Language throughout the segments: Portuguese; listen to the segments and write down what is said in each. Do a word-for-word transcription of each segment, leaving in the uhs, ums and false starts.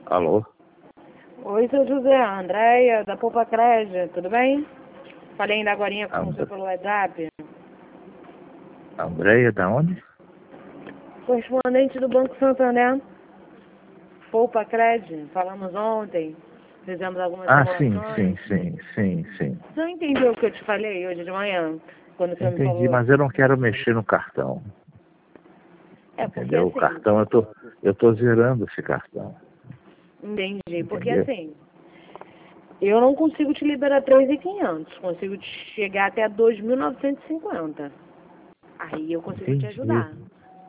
Alô? Oi, seu José, Andréia, da Poupa Crédito, tudo bem? Falei ainda agorinha com And... você pelo WhatsApp. Andréia, da onde? Correspondente do Banco Santander. Poupa Crédito, falamos ontem, fizemos algumas Ah, sim, simulações. sim, sim, sim, sim. Você não entendeu o que eu te falei hoje de manhã? Quando você me Entendi, falou? mas eu não quero mexer no cartão. É, porque Entendeu? O assim... cartão, eu tô, eu tô zerando esse cartão. Entendi, porque Entendeu? assim... Eu não consigo te liberar três mil e quinhentos, consigo te chegar até dois mil novecentos e cinquenta. Aí eu consigo te Entendi. ajudar.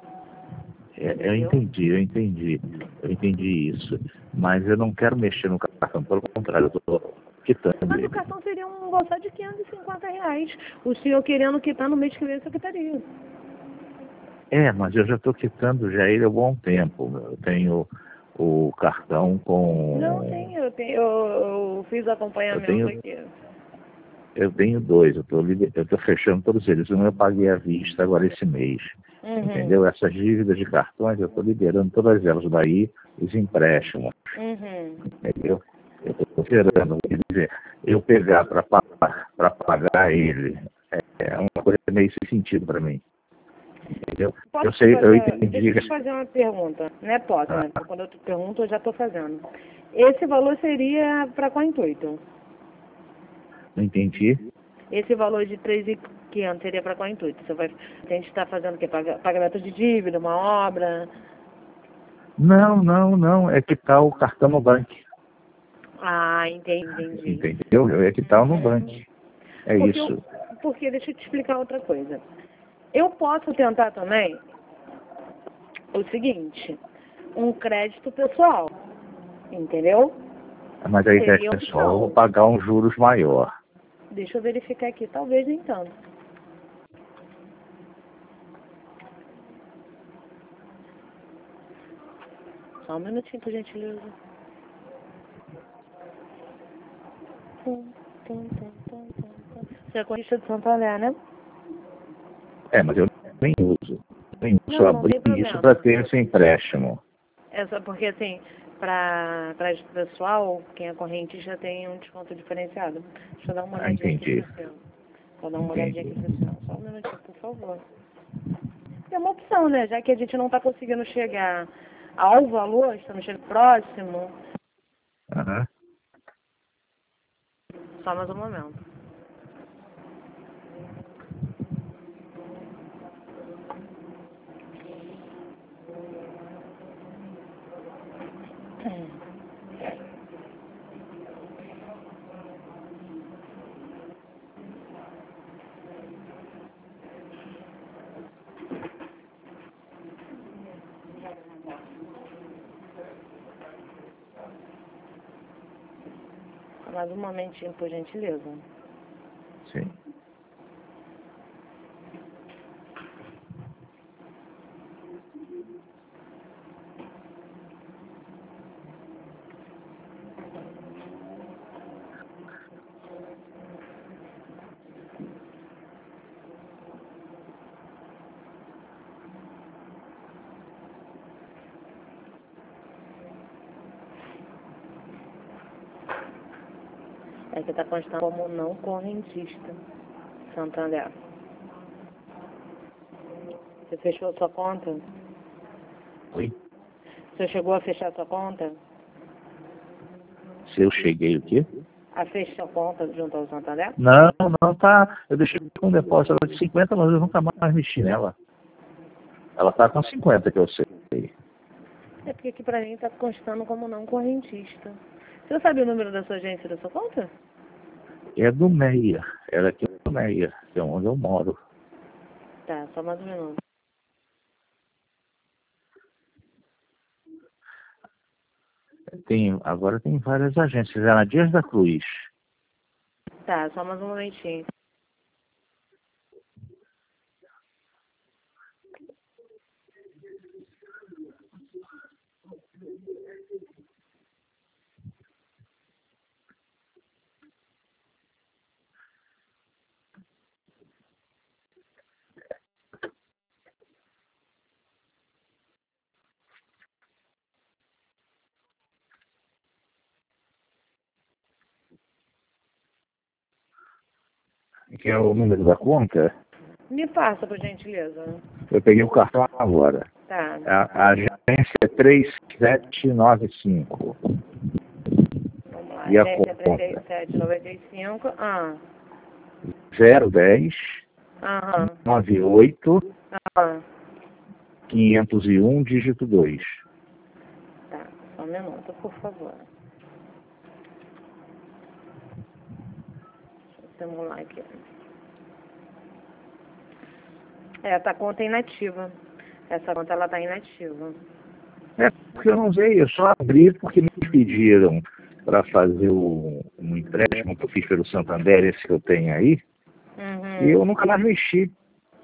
É, eu Entendeu? entendi, eu entendi. Eu entendi isso. Mas eu não quero mexer no cartão, pelo contrário, eu tô quitando Mas o ele. cartão seria um valor de quinhentos e cinquenta reais. O senhor querendo quitar no mês que vem, você quitaria. É, mas eu já estou quitando já ele há um bom tempo. Eu tenho o cartão Não, com... sim, eu, tenho, eu, eu fiz Eu acompanhamento tenho, aqui. eu tenho dois, eu estou eu tô fechando todos eles. Um eu paguei à vista agora esse mês. Uhum, Entendeu? Essas dívidas de cartões, eu estou liberando todas elas daí, os empréstimos. uhum. Entendeu? Eu estou esperando. Quer dizer, eu pegar para pagar ele é uma coisa meio sem sentido para mim. Entendeu? Eu Posso te sei, eu fazer, deixa entendi eu que... te fazer uma pergunta, né, posso, Ah, né? Porque quando eu te pergunto, eu já estou fazendo. Esse valor seria para qual intuito? não entendi. Esse valor de três mil e quinhentos seria para qual intuito? Você vai, a gente está fazendo o quê? Paga- Pagamento de dívida, uma obra? Não, não, não. É que tá o cartão no banco. Ah, entendi, entendi. Entendeu? É que tá no banco. Uhum. É Porque, eu, isso. porque deixa eu te explicar outra coisa. Eu posso tentar também o seguinte, um crédito pessoal, entendeu? Mas aí é Seria pessoal, eu vou opção. pagar um juros maior. Deixa eu verificar aqui, talvez nem tanto. Só um minutinho, por gentileza. Tum, tum, tum, tum, tum, tum. Você é corrista de Santander, né? É, mas eu nem uso. Nem uso. Só Não, não abri tem isso para problema. ter esse empréstimo. É só porque, assim, para crédito pessoal, quem é correntista tem um desconto diferenciado. Deixa eu dar uma Ah, olhadinha aqui entendi. pro seu. Vou dar uma olhadinha Entendi. aqui pro seu. Só um minutinho, por favor. É uma opção, né? Já que a gente não está conseguindo chegar ao valor, estamos chegando próximo. Aham. Só mais um momento. Só mais um momentinho, por gentileza. Sim. É que está constando como não correntista. Santander. Você fechou a sua conta? Oi? Você chegou a fechar a sua conta? Se eu cheguei o quê? A fechar a conta junto ao Santander? Não, não, tá. Eu deixei com um depósito de cinquenta, mas eu nunca mais mexi nela. Ela tá com cinquenta, que eu sei. É porque aqui pra mim está constando como não correntista. Você sabe o número da sua agência da sua conta? É do Meia. Ela é aqui do Meia, que é onde eu moro. Tá, só mais um minuto. Tem, agora tem várias agências. É na Dias da Cruz. Tá, só mais um momentinho. quer o número da conta? Me passa, por gentileza. Eu peguei o cartão agora. Tá. A, a agência é três sete nove cinco. Vamos lá. E a Agência conta? trinta e sete noventa e cinco. Ah. zero dez Aham. noventa e oito Ah. quinhentos e um, dígito dois. Tá. Só um minuto, por favor. Deixa eu simular aqui. É, essa conta é inativa. Essa conta, ela tá inativa. É, porque eu não usei, eu só abri porque me pediram para fazer o, um empréstimo que eu fiz pelo Santander, esse que eu tenho aí, Uhum. e eu nunca mais mexi.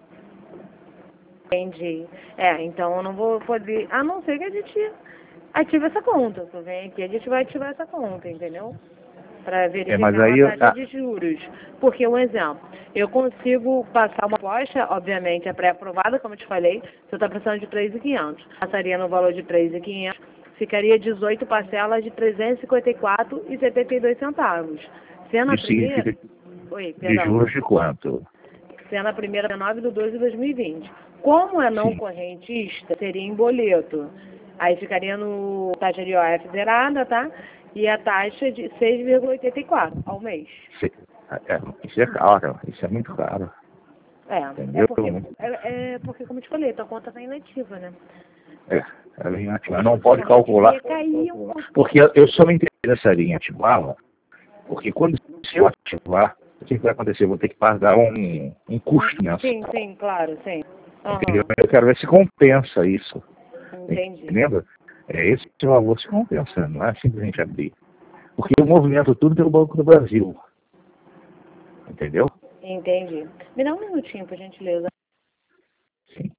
Entendi. É, então eu não vou poder, a não ser que a gente ative essa conta. Tu vem aqui, a gente vai ativar essa conta, entendeu? Para verificar É, mas aí a eu- taxa ah. de juros. Porque, um exemplo, eu consigo passar uma aposta, obviamente é pré-aprovada, como eu te falei, você está precisando de três mil e quinhentos. Passaria no valor de três mil e quinhentos, ficaria dezoito parcelas de trezentos e cinquenta e quatro reais e setenta e dois centavos. Sendo a Isso primeira... significa Oi, de perdão. juros de quanto? Sendo a primeira nove de doze de dois mil e vinte. Como é não Sim. correntista, seria em boleto. Aí ficaria no taxa de O F zerada, tá? E a taxa de seis vírgula oitenta e quatro ao mês. Se- é, isso é caro, isso é muito caro. É, Entendeu? é porque, é, é porque, como eu te falei, tua conta tá inativa, né? É, ela é inativa. Não pode calcular. Ia cair um pouco. Porque eu- eu só me interessaria em ativá-la, porque quando se eu ativar, o que vai acontecer? Eu vou ter que pagar um, um custo mensal. Sim, sim, claro, sim. Entendeu? Aham, Eu quero ver se compensa isso. entendi. Entendeu? É esse valor se compensa, não é simplesmente abrir. Porque eu movimento tudo pelo Banco do Brasil. Entendeu? Entendi. Me dá um minutinho, por gentileza. Sim.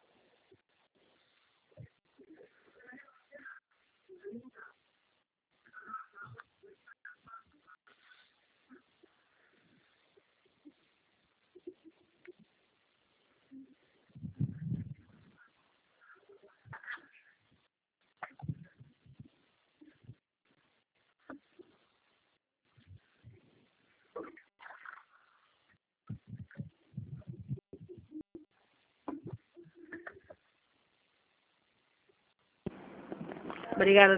Obrigada.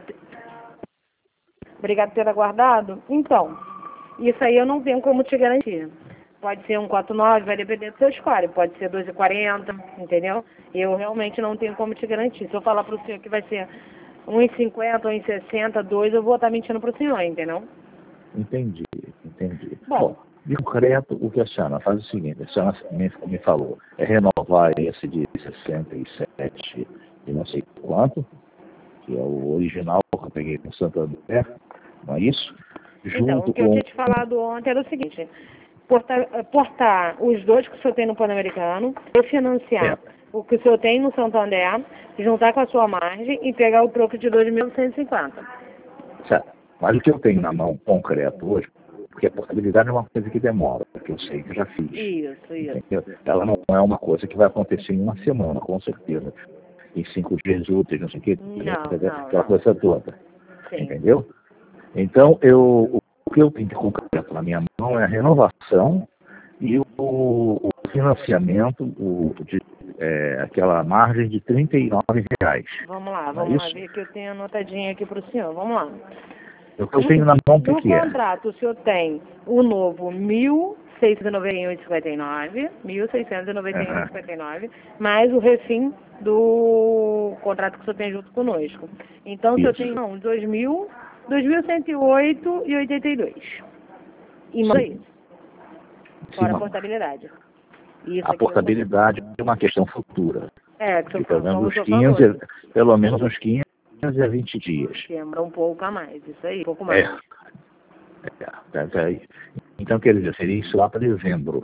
Obrigada por ter aguardado. Então, isso aí eu não tenho como te garantir. Pode ser um quatro nove, vai depender do seu score. Pode ser dois e quarenta, entendeu? Eu realmente não tenho como te garantir. Se eu falar para o senhor que vai ser um e cinquenta, um e sessenta, dois, eu vou estar mentindo para o senhor, entendeu? Entendi, entendi. Bom. Bom, de concreto, o que a senhora faz é o seguinte, a senhora me, me falou, é renovar esse de sessenta e sete e não sei quanto, que é o original que eu peguei no Santander, não é isso? Então, Junto o que eu com... tinha te falado ontem era o seguinte, portar, portar os dois que o senhor tem no Pan-Americano, refinanciar É. o que o senhor tem no Santander, juntar com a sua margem e pegar o troco de dois mil novecentos e cinquenta. Certo. Mas o que eu tenho na mão concreto hoje, porque a portabilidade é uma coisa que demora, que eu sei que eu já fiz. Isso, isso. Entendeu? Ela não é uma coisa que vai acontecer em uma semana, com certeza. Em cinco dias úteis, não sei o quê, Não, aquela não, não. coisa toda. Sim. Entendeu? Então, eu, o que eu tenho de concreto na minha mão é a renovação e o, o financiamento, o, de, é, aquela margem de trinta e nove reais. Vamos lá, Não é vamos lá isso? ver que eu tenho anotadinho aqui para o senhor. Vamos lá. O que eu tenho na mão, o que, No que é? contrato, o senhor tem o novo mil seiscentos e noventa e um reais e cinquenta e nove, mil seiscentos e noventa e um reais e cinquenta e nove, mais o refim do contrato que o senhor tem junto conosco. Então, o senhor Isso. tem não, dois mil, dois mil cento e oito reais e oitenta e dois. E mais isso, fora a Sim, portabilidade. Isso a aqui portabilidade é uma questão futura. é, que o De senhor pelo menos como o uns senhor quinze, falou, pelo menos uns quinze a vinte dias. lembra um pouco a mais, isso aí, um pouco mais. É. É, é, é. Então, quer dizer, seria isso lá para dezembro.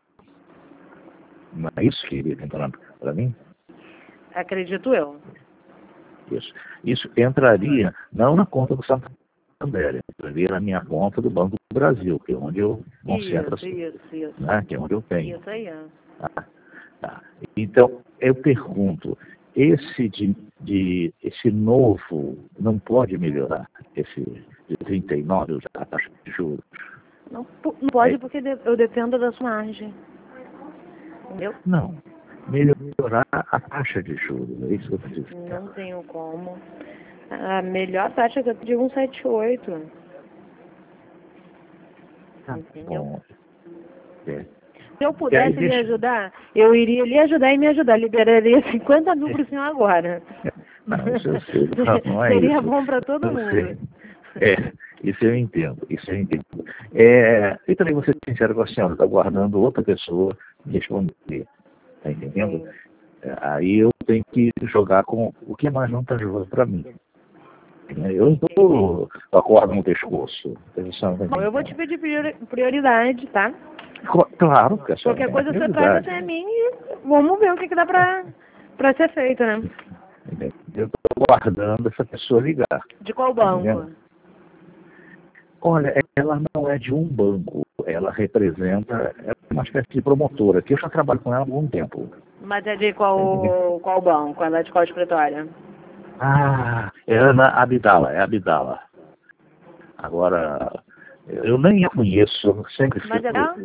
Não é isso que ele está entrando para mim? Acredito eu. Isso. Isso entraria não na conta do Santander, entraria na minha conta do Banco do Brasil, que é onde eu concentro, Isso, isso, isso. né, que é onde eu tenho. Isso aí, ó. Tá? Tá. Então, eu pergunto, esse, de, de, esse novo não pode melhorar, esse de trinta e nove, a taxa de juros? Não, po- não pode É. porque de- eu dependo da sua margem. entendeu? Não, melhorar a taxa de juros, é isso que eu preciso. Não tenho como. A melhor taxa que eu tenho é um sete oito. Tá Entendeu? bom. É. Se eu pudesse deixa... lhe ajudar, eu iria lhe ajudar e me ajudar. Liberaria cinquenta mil para o senhor agora. Não, isso eu sei, não, não é Seria isso. bom para todo Eu mundo. sei. É, isso eu entendo, isso eu entendo. É, e também vou ser sincero com a senhora, está aguardando outra pessoa me responder. Está entendendo? É, aí eu tenho que jogar com o que é mais vantajoso para mim. Eu não estou com a corda no pescoço. Bom, eu vou te pedir priori- prioridade, tá? Claro, que a senhora Qualquer tem coisa a você traz prioridade. até mim e vamos ver o que, que dá pra, pra ser feito, né? Eu estou aguardando essa pessoa ligar. De qual Tá banco? entendendo? Olha, ela não é de um banco, ela representa é uma espécie de promotora, que eu já trabalho com ela há algum tempo. Mas é de qual, qual banco? Ela é de qual escritório? Ah, é Ana Abdala, é Abdala. Agora, eu nem a conheço, eu sempre Mas é fico... dela?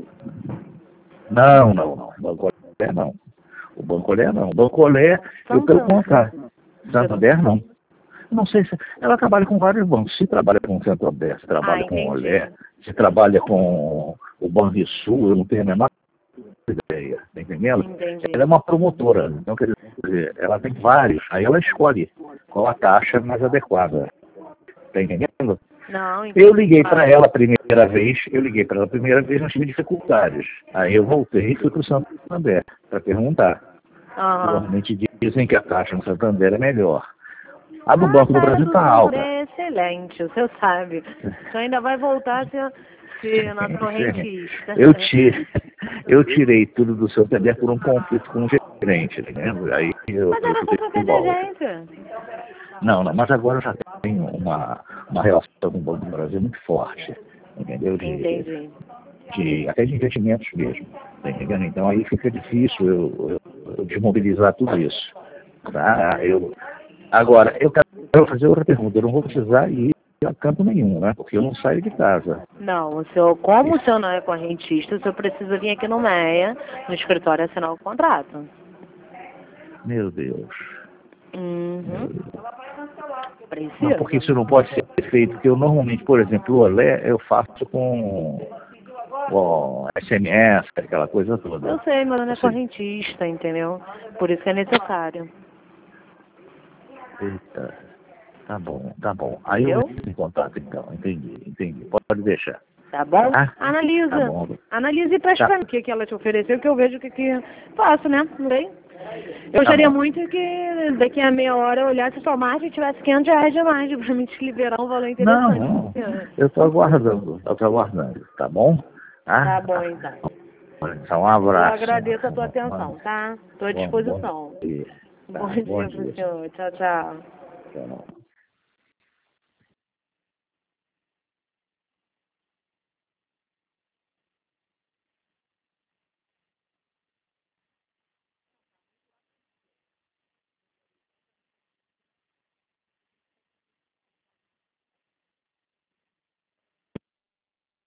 Não, não, não, Banco Olé não. O Banco Olé não. O Banco Olé, eu pelo Santander. contrário. Santander não. Não sei se... Ela trabalha com vários bancos. Se trabalha com o Santander, se trabalha Ah, com o entendi. Olé, se trabalha com o Banrisul, eu não tenho a menor ideia, tá entendendo? Entendi. Ela é uma promotora, então quer dizer, ela tem vários, aí ela escolhe qual a taxa mais adequada, tá entendendo? Não, entendi. Eu liguei para ela a primeira vez, eu liguei para ela a primeira vez, nós tive dificuldades. Aí eu voltei e fui para o Santander para perguntar. Aham. Normalmente dizem que a taxa no Santander é melhor. A do Ah, Banco do a taxa Brasil do está Santander alta. é excelente, você sabe. Você ainda vai voltar se, se nosso correntista. Eu, tirei, eu tirei tudo do Santander por um conflito com o gerente, tá entendendo? Aí eu, Mas eu era só fiquei trocar de de volta. agência. Não, não, mas agora eu já tenho uma, uma relação com o Banco do Brasil muito forte, entendeu? De, Entendi. de, até de investimentos mesmo, tá entendendo? Então aí fica difícil eu, eu, eu desmobilizar tudo isso, tá? Eu, agora, eu quero fazer outra pergunta, eu não vou precisar ir a campo nenhum, né? Porque eu não saio de casa. Não, o senhor, como o senhor não é correntista, o senhor precisa vir aqui no MEA, no escritório, assinar o contrato. Meu Deus. Uhum. Não, Precisa. porque isso não pode ser feito, porque eu normalmente, por exemplo, o Olé eu faço com, com S M S, aquela coisa toda. Eu sei, mas não é Ou seja, correntista, entendeu? Por isso que é necessário. eita, tá bom, tá bom. Aí eu Entendeu? entro em contato então, entendi, entendi. Pode deixar. Tá bom? Tá? Analisa. Tá bom. Analisa e presta Tá. pra mim o que, que ela te ofereceu, que eu vejo o que, que faço, né? Não sei. Eu Tá gostaria bom. muito que daqui a meia hora eu olhasse sua margem e tivesse quinhentos reais de margem pra me te liberar um valor Não, interessante. não. Eu tô aguardando, eu tô aguardando, tá bom? Tá bom, então. Então, um Eu abraço. agradeço a tua Bom, atenção, tá? Tô à bom, bom disposição. dia. Tá, Bom dia bom pro dia. senhor. Tchau, tchau. Tchau.